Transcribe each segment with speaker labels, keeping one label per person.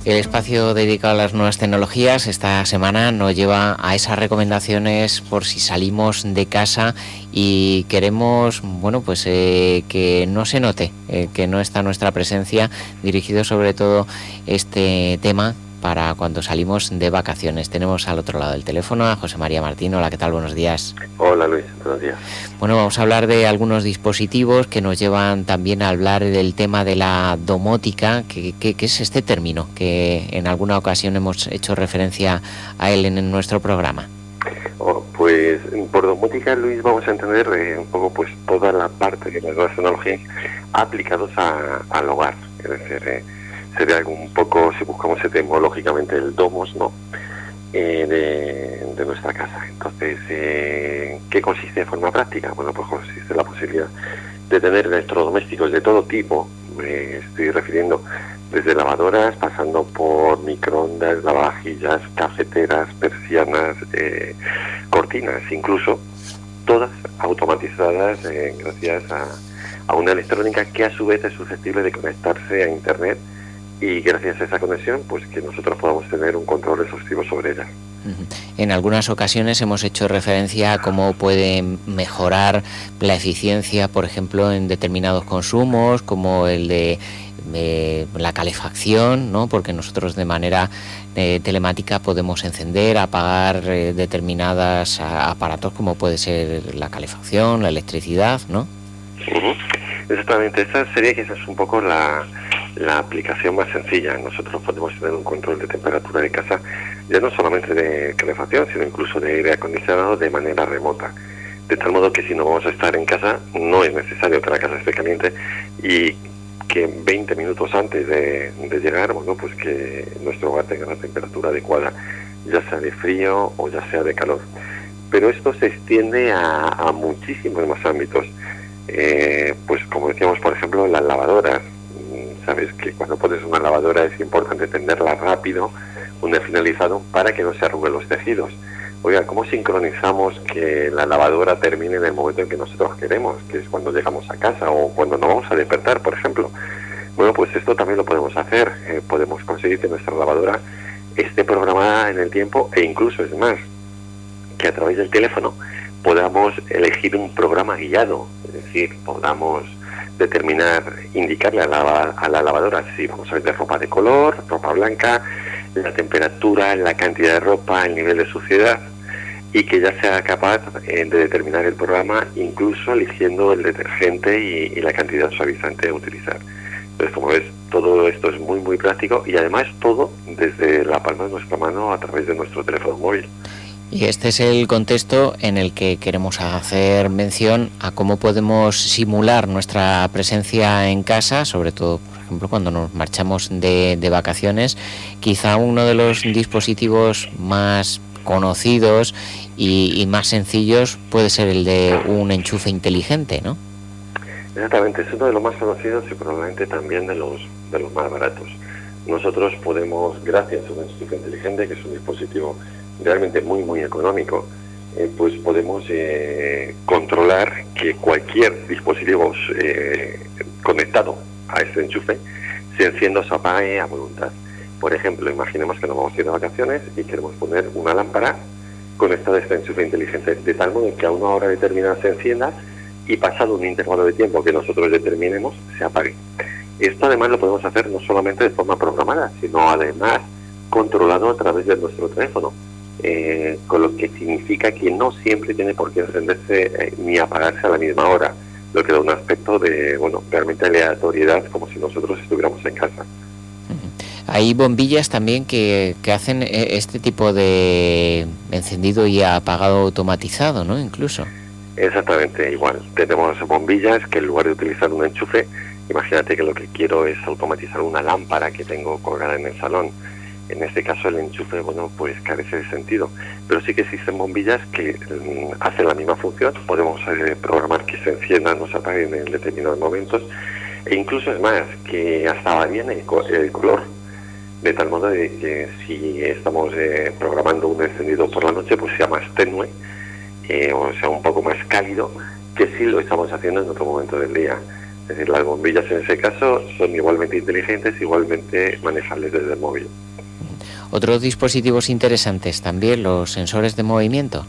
Speaker 1: El espacio dedicado a las nuevas tecnologías esta semana nos lleva a esas recomendaciones por si salimos de casa y queremos, que no se note que no está nuestra presencia, dirigido sobre todo este tema para cuando salimos de vacaciones. Tenemos al otro lado del teléfono a José María Martín. Hola, ¿qué tal? Buenos días.
Speaker 2: Hola Luis, buenos días.
Speaker 1: Bueno, vamos a hablar de algunos dispositivos que nos llevan también a hablar del tema de la domótica, que es este término que en alguna ocasión hemos hecho referencia a él en nuestro programa.
Speaker 2: Pues por domótica, Luis, vamos a entender un poco pues toda la parte de las nuevas tecnologías aplicados al hogar. Es decir, sería algo un poco, si buscamos etimológicamente, el domos, ¿no? De nuestra casa. Entonces, ¿qué consiste de forma práctica? Bueno, pues consiste la posibilidad de tener electrodomésticos de todo tipo. Me estoy refiriendo desde lavadoras, pasando por microondas, lavavajillas, cafeteras, persianas, cortinas, incluso todas automatizadas gracias a una electrónica que a su vez es susceptible de conectarse a Internet, y gracias a esa conexión, pues que nosotros podamos tener un control exhaustivo sobre ella.
Speaker 1: En algunas ocasiones hemos hecho referencia a cómo puede mejorar la eficiencia, por ejemplo, en determinados consumos, como el de la calefacción, ¿no? Porque nosotros de manera telemática podemos encender, apagar determinados aparatos, como puede ser la calefacción, la electricidad, ¿no?
Speaker 2: Uh-huh. Exactamente, esa es un poco la aplicación más sencilla. Nosotros podemos tener un control de temperatura de casa, ya no solamente de calefacción, sino incluso de aire acondicionado de manera remota. De tal modo que si no vamos a estar en casa, no es necesario que la casa esté caliente y que 20 minutos antes de llegar, bueno, pues que nuestro hogar tenga la temperatura adecuada, ya sea de frío o ya sea de calor. Pero esto se extiende a muchísimos más ámbitos. Pues como decíamos, por ejemplo, las lavadoras. Sabes que cuando pones una lavadora es importante tenderla rápido, una vez finalizado, para que no se arruguen los tejidos. Oiga, ¿cómo sincronizamos que la lavadora termine en el momento en que nosotros queremos, que es cuando llegamos a casa o cuando nos vamos a despertar, por ejemplo? Bueno, pues esto también lo podemos hacer. Podemos conseguir que nuestra lavadora esté programada en el tiempo, e incluso es más, que a través del teléfono podamos elegir un programa guiado, es decir, podamos indicarle a la lavadora si vamos a vender ropa de color, ropa blanca, la temperatura, la cantidad de ropa, el nivel de suciedad, y que ya sea capaz de determinar el programa, incluso eligiendo el detergente y la cantidad suavizante a utilizar. Entonces, como ves, todo esto es muy muy práctico, y además todo desde la palma de nuestra mano a través de nuestro teléfono móvil.
Speaker 1: Y este es el contexto en el que queremos hacer mención a cómo podemos simular nuestra presencia en casa, sobre todo, por ejemplo, cuando nos marchamos de vacaciones. Quizá uno de los dispositivos más conocidos y más sencillos puede ser el de un enchufe inteligente, ¿no?
Speaker 2: Exactamente, es uno de los más conocidos y probablemente también de los más baratos. Nosotros podemos, gracias a un enchufe inteligente, que es un dispositivo realmente muy muy económico, pues podemos controlar que cualquier dispositivo conectado a este enchufe se encienda o se apague a voluntad. Por ejemplo, imaginemos que nos vamos a ir de vacaciones y queremos poner una lámpara conectada a este enchufe inteligente, de tal modo que a una hora determinada se encienda y pasado un intervalo de tiempo que nosotros determinemos se apague. Esto además lo podemos hacer no solamente de forma programada, sino además controlado a través de nuestro teléfono. Con lo que significa que no siempre tiene por qué encenderse ni apagarse a la misma hora, lo que da un aspecto de, realmente aleatoriedad, como si nosotros estuviéramos en casa.
Speaker 1: Hay bombillas también que hacen este tipo de encendido y apagado automatizado, ¿no? Incluso.
Speaker 2: Exactamente, igual. Tenemos bombillas que en lugar de utilizar un enchufe, imagínate que lo que quiero es automatizar una lámpara que tengo colgada en el salón. En este caso el enchufe, pues carece de sentido, pero sí que existen bombillas que hacen la misma función. Podemos programar que se enciendan o se apaguen en determinados momentos, e incluso es más, que hasta varían el color, de tal modo de que si estamos programando un encendido por la noche, pues sea más tenue, o sea un poco más cálido, que si lo estamos haciendo en otro momento del día. Es decir, las bombillas en ese caso son igualmente inteligentes, igualmente manejables desde el móvil.
Speaker 1: Otros dispositivos interesantes también, los sensores de movimiento.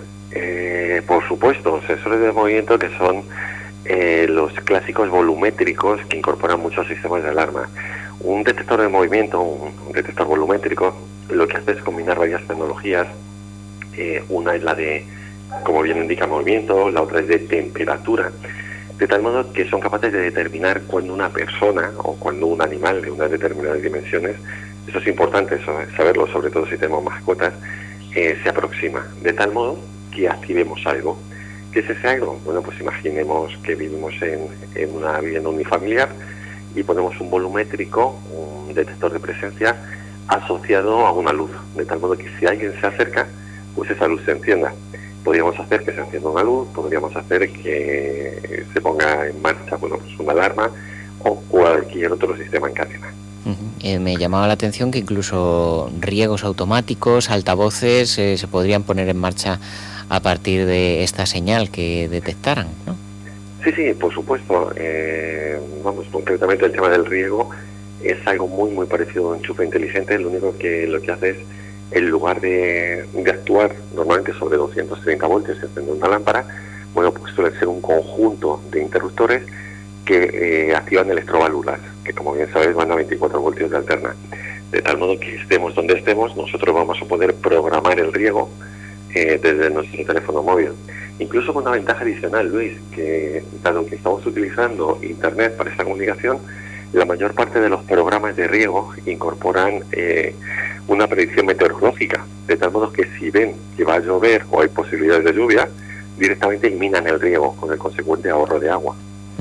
Speaker 2: Por supuesto, sensores de movimiento que son los clásicos volumétricos que incorporan muchos sistemas de alarma. Un detector de movimiento, un detector volumétrico, lo que hace es combinar varias tecnologías. Una es la de, como bien indica, movimiento, la otra es de temperatura, de tal modo que son capaces de determinar cuando una persona o cuando un animal de unas determinadas dimensiones, eso es importante saberlo, sobre todo si tenemos mascotas, se aproxima, de tal modo que activemos algo. ¿Qué es ese algo? Bueno, pues imaginemos que vivimos en una vivienda unifamiliar y ponemos un volumétrico, un detector de presencia asociado a una luz, de tal modo que si alguien se acerca, pues esa luz se encienda. Podríamos hacer que se encienda una luz, podríamos hacer que se ponga en marcha, bueno, pues una alarma o cualquier otro sistema en cadena.
Speaker 1: Me llamaba la atención que incluso riegos automáticos, altavoces, se podrían poner en marcha a partir de esta señal que detectaran, ¿no?
Speaker 2: Sí, por supuesto. Concretamente el tema del riego es algo muy, muy parecido a un enchufe inteligente. Lo único que lo que hace es, en lugar de actuar normalmente sobre 230 voltios y encender una lámpara, bueno, pues suele ser un conjunto de interruptores que activan electroválvulas, que como bien sabéis van a 24 voltios de alterna. De tal modo que estemos donde estemos, nosotros vamos a poder programar el riego desde nuestro teléfono móvil. Incluso con una ventaja adicional, Luis, que dado que estamos utilizando Internet para esta comunicación, la mayor parte de los programas de riego incorporan una predicción meteorológica, de tal modo que si ven que va a llover o hay posibilidades de lluvia, directamente eliminan el riego con el consecuente ahorro de agua.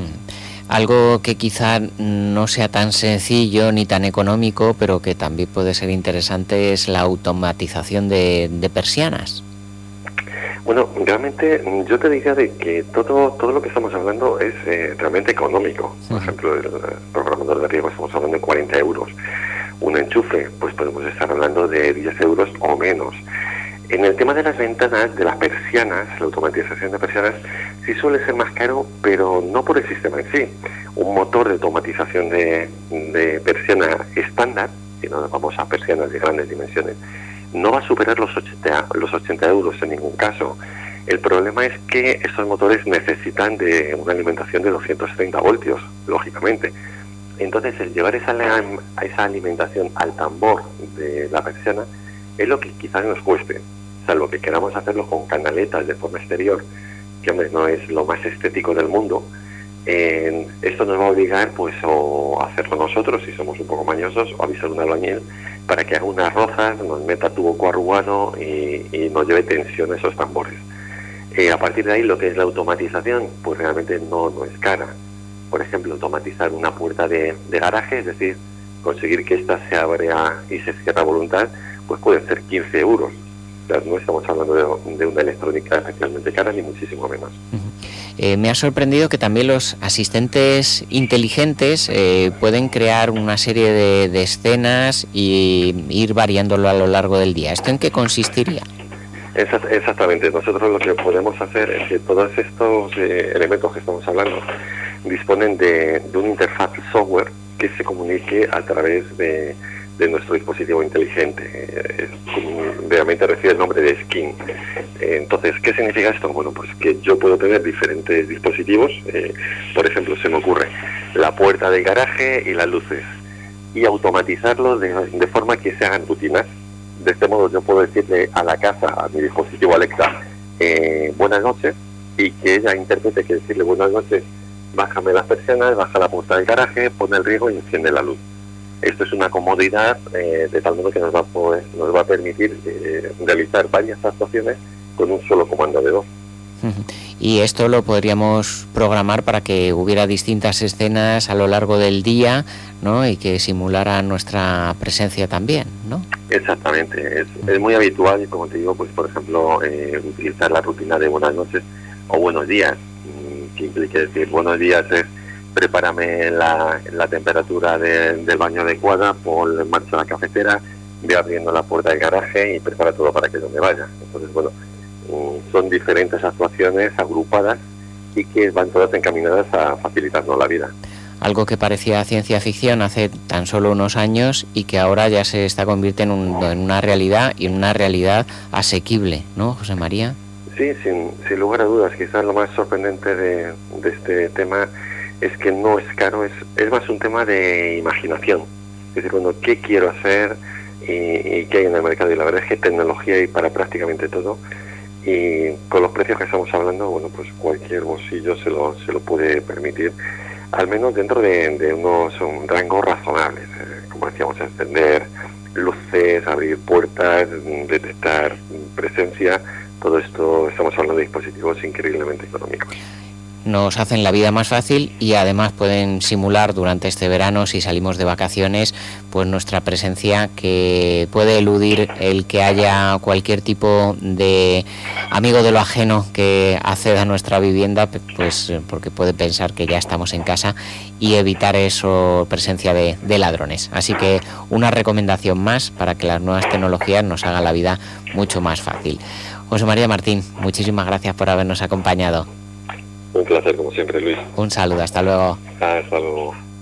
Speaker 1: Algo que quizá no sea tan sencillo ni tan económico, pero que también puede ser interesante, es la automatización de persianas.
Speaker 2: Bueno, realmente yo te diría de que todo lo que estamos hablando es realmente económico. Por ejemplo, el programador de riego estamos hablando de 40 euros. Un enchufe, pues podemos estar hablando de 10 euros o menos. En el tema de las ventanas, de las persianas, la automatización de persianas, sí suele ser más caro, pero no por el sistema en sí. Un motor de automatización de persiana estándar, si no vamos a persianas de grandes dimensiones, no va a superar los 80 euros en ningún caso. El problema es que estos motores necesitan de una alimentación de 230 voltios, lógicamente. Entonces, el llevar esa alimentación al tambor de la persiana es lo que quizás nos cueste, salvo que queramos hacerlo con canaletas de forma exterior, que hombre, no es lo más estético del mundo. Esto nos va a obligar pues o a hacerlo nosotros si somos un poco mañosos, o avisar a un albañil para que haga unas rozas, nos meta tubo coarrugano y nos lleve tensión a esos tambores. A partir de ahí, lo que es la automatización, pues realmente no es cara. Por ejemplo, automatizar una puerta de garaje, es decir, conseguir que ésta se abra y se cierre a voluntad, pues pueden ser 15 euros. O sea, no estamos hablando de una electrónica especialmente cara, ni muchísimo menos.
Speaker 1: Me ha sorprendido que también los asistentes inteligentes pueden crear una serie de escenas y ir variándolo a lo largo del día. ¿Esto en qué consistiría?
Speaker 2: Exactamente. Nosotros lo que podemos hacer es que todos estos elementos que estamos hablando disponen de una interfaz software que se comunique a través de nuestro dispositivo inteligente. Realmente recibe el nombre de Skin. Entonces, ¿qué significa esto? Bueno, pues que yo puedo tener diferentes dispositivos. Por ejemplo, se me ocurre la puerta del garaje y las luces, y automatizarlo de forma que se hagan rutinas. De este modo yo puedo decirle a la casa, a mi dispositivo Alexa, buenas noches, y que ella interprete que decirle buenas noches, bájame las persianas, baja la puerta del garaje, pone el riego y enciende la luz. Esto es una comodidad de tal modo que nos va a permitir realizar varias actuaciones con un solo comando de voz.
Speaker 1: Y esto lo podríamos programar para que hubiera distintas escenas a lo largo del día, ¿no? Y que simularan nuestra presencia también, ¿no?
Speaker 2: Exactamente, es muy habitual, como te digo, pues por ejemplo, utilizar la rutina de buenas noches o buenos días, que implique decir buenos días es prepárame la temperatura del baño adecuada, pon en marcha la cafetera, ve abriendo la puerta del garaje y prepara todo para que yo me vaya. Entonces, bueno, son diferentes actuaciones agrupadas y que van todas encaminadas a facilitarnos la vida.
Speaker 1: Algo que parecía ciencia ficción hace tan solo unos años y que ahora ya se está convirtiendo en una realidad, y en una realidad asequible, ¿no, José María?
Speaker 2: Sí, sin lugar a dudas. Quizás lo más sorprendente de este tema es que no es caro, es más un tema de imaginación. Es decir, bueno, ¿qué quiero hacer y qué hay en el mercado? Y la verdad es que tecnología hay para prácticamente todo. Y con los precios que estamos hablando, bueno, pues cualquier bolsillo se lo puede permitir, al menos dentro de unos rangos razonables. Como decíamos, encender luces, abrir puertas, detectar presencia, todo esto, estamos hablando de dispositivos increíblemente económicos.
Speaker 1: Nos hacen la vida más fácil y además pueden simular durante este verano, si salimos de vacaciones, pues nuestra presencia, que puede eludir el que haya cualquier tipo de amigo de lo ajeno que acceda a nuestra vivienda, pues porque puede pensar que ya estamos en casa, y evitar eso, presencia de ladrones. Así que una recomendación más para que las nuevas tecnologías nos hagan la vida mucho más fácil. José María Martín, muchísimas gracias por habernos acompañado.
Speaker 2: Un placer, como siempre, Luis.
Speaker 1: Un saludo, hasta luego.
Speaker 2: Hasta luego.